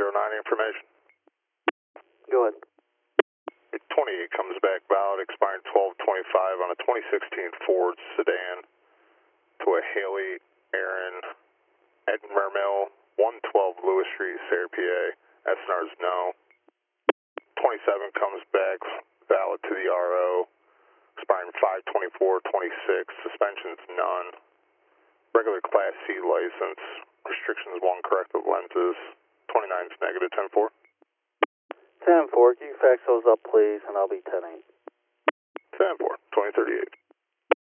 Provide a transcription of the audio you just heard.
information. Go ahead. 28 comes back valid, expiring 12/25 on a 2016 Ford sedan to a Haley Aaron Edinburgh Mill, 112 Lewis Street, Sayre, PA. SNR's no. 27 comes back valid to the RO, expiring 5/24/26. Suspensions none. Regular Class C license. Restrictions 1, corrective lenses. 29's negative 10-4. 10-4, can you fax those up, please, and I'll be 10-8. 10-4, 2038.